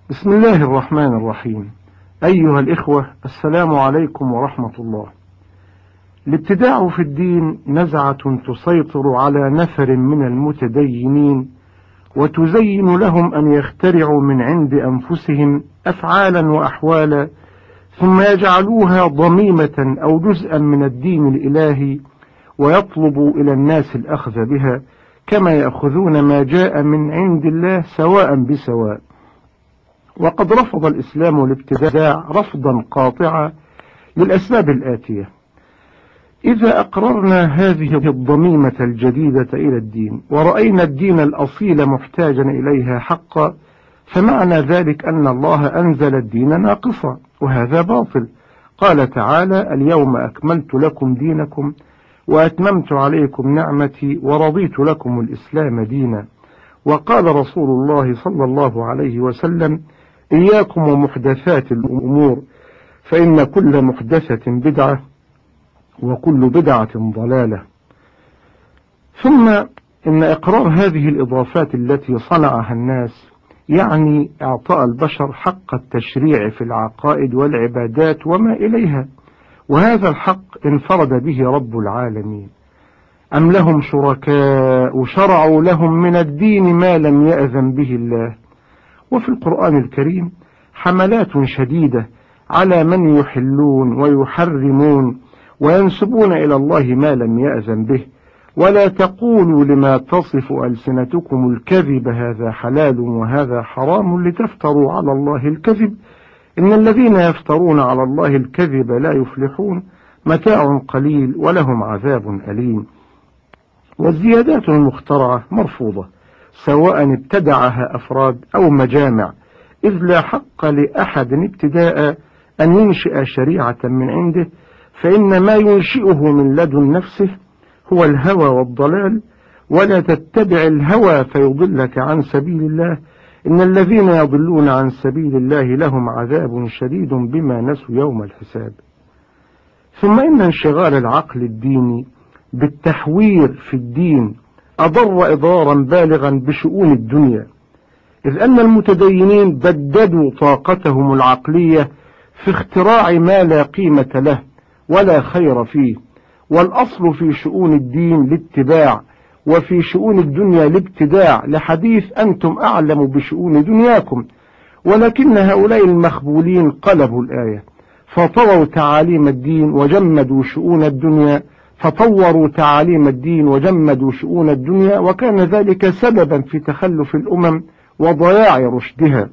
بسم الله الرحمن الرحيم. أيها الإخوة، السلام عليكم ورحمة الله. الابتداع في الدين نزعة تسيطر على نفر من المتدينين وتزين لهم أن يخترعوا من عند أنفسهم أفعالا وأحوالا ثم يجعلوها ضميمة أو جزءا من الدين الإلهي، ويطلبوا إلى الناس الأخذ بها كما يأخذون ما جاء من عند الله سواء بسواء. وقد رفض الإسلام الابتداع رفضا قاطعا للأسباب الآتية: إذا أقررنا هذه الضميمة الجديدة إلى الدين ورأينا الدين الأصيل محتاجا إليها حقا، فمعنى ذلك أن الله أنزل الدين ناقصا، وهذا باطل. قال تعالى: اليوم أكملت لكم دينكم وأتممت عليكم نعمتي ورضيت لكم الإسلام دينا. وقال رسول الله صلى الله عليه وسلم: إياكم ومحدثات الأمور، فإن كل محدثة بدعة وكل بدعة ضلالة. ثم إن إقرار هذه الإضافات التي صنعها الناس يعني إعطاء البشر حق التشريع في العقائد والعبادات وما إليها، وهذا الحق انفرد به رب العالمين. أم لهم شركاء شرعوا لهم من الدين ما لم يأذن به الله. وفي القرآن الكريم حملات شديدة على من يحلون ويحرمون وينسبون إلى الله ما لم يأذن به. ولا تقولوا لما تصف ألسنتكم الكذب هذا حلال وهذا حرام لتفتروا على الله الكذب، إن الذين يفترون على الله الكذب لا يفلحون، متاع قليل ولهم عذاب أليم. والزيادات المخترعة مرفوضة سواء ابتدعها أفراد أو مجامع، إذ لا حق لأحد ابتداء أن ينشئ شريعة من عنده، فإن ما ينشئه من لدن نفسه هو الهوى والضلال. ولا تتبع الهوى فيضلك عن سبيل الله، إن الذين يضلون عن سبيل الله لهم عذاب شديد بما نسوا يوم الحساب. ثم إن انشغال العقل الديني بالتحوير في الدين أضر إضرارا بالغا بشؤون الدنيا، إذ أن المتدينين بددوا طاقتهم العقلية في اختراع ما لا قيمة له ولا خير فيه. والأصل في شؤون الدين الاتباع، وفي شؤون الدنيا الابتداع، لحديث أنتم أعلم بشؤون دنياكم. ولكن هؤلاء المخبولين قلبوا الآية، فطوروا تعاليم الدين وجمدوا شؤون الدنيا، فطوروا تعاليم الدين وجمدوا شؤون الدنيا، وكان ذلك سببا في تخلف الأمم وضياع رشدها.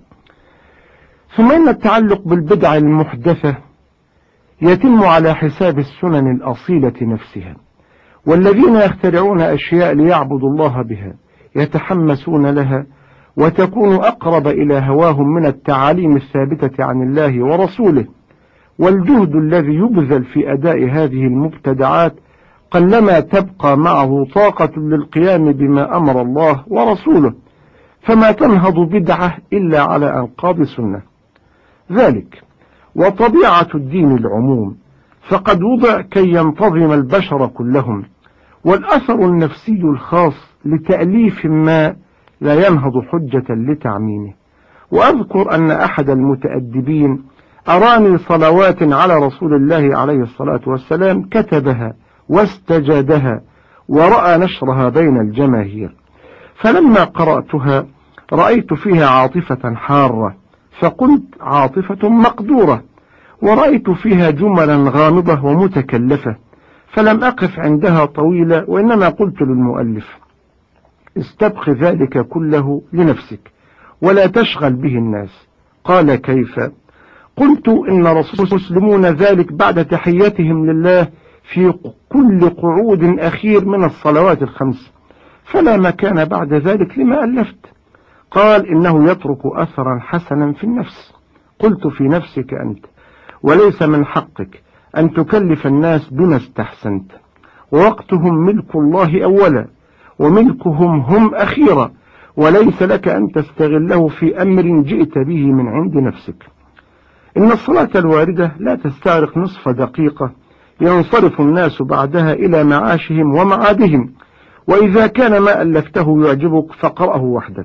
ثم إن التعلق بالبدع المحدثة يتم على حساب السنن الأصيلة نفسها، والذين يخترعون أشياء ليعبدوا الله بها يتحمسون لها وتكون أقرب إلى هواهم من التعاليم الثابتة عن الله ورسوله. والجهد الذي يبذل في أداء هذه المبتدعات قلما تبقى معه طاقة للقيام بما أمر الله ورسوله، فما تنهض بدعة إلا على أنقاض سنة. ذلك وطبيعة الدين العموم، فقد وضع كي ينتظم البشر كلهم، والأثر النفسي الخاص لتأليف ما لا ينهض حجة لتعميمه. وأذكر أن أحد المتأدبين أراني صلوات على رسول الله عليه الصلاة والسلام كتبها واستجادها ورأى نشرها بين الجماهير، فلما قرأتها رأيت فيها عاطفة حارة، فقلت عاطفة مقدورة، ورأيت فيها جملا غامضة ومتكلفة، فلم أقف عندها طويلة، وإنما قلت للمؤلف: استبق ذلك كله لنفسك ولا تشغل به الناس. قال: كيف؟ قلت: إن رسول المسلمون ذلك بعد تحيتهم لله في كل قعود أخير من الصلوات الخمس، فلا مكان بعد ذلك لما ألفت. قال: إنه يترك أثرا حسنا في النفس. قلت: في نفسك أنت، وليس من حقك أن تكلف الناس بما استحسنت، ووقتهم ملك الله أولا وملكهم هم أخيرا، وليس لك أن تستغله في أمر جئت به من عند نفسك. إن الصلاة الواردة لا تستغرق نصف دقيقة ينصرف الناس بعدها إلى معاشهم ومعادهم، وإذا كان ما ألفته يعجبك فقرأه وحدك،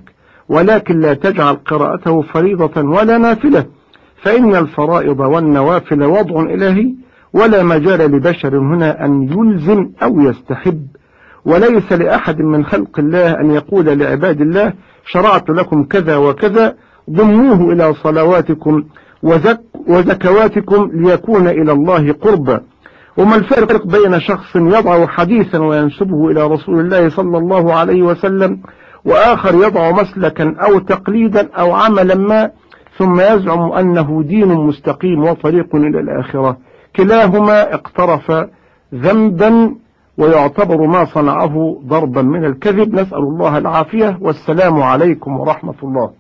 ولكن لا تجعل قراءته فريضة ولا نافلة، فإن الفرائض والنوافل وضع إلهي، ولا مجال لبشر هنا أن يلزم أو يستحب. وليس لأحد من خلق الله أن يقول لعباد الله شرعت لكم كذا وكذا ضموه إلى صلواتكم وزكواتكم ليكون إلى الله قربا. وما الفرق بين شخص يضع حديثا وينسبه إلى رسول الله صلى الله عليه وسلم، وآخر يضع مسلكا أو تقليدا أو عملا ما ثم يزعم أنه دين مستقيم وطريق إلى الآخرة؟ كلاهما اقترف ذنبا، ويعتبر ما صنعه ضربا من الكذب. نسأل الله العافية، والسلام عليكم ورحمة الله.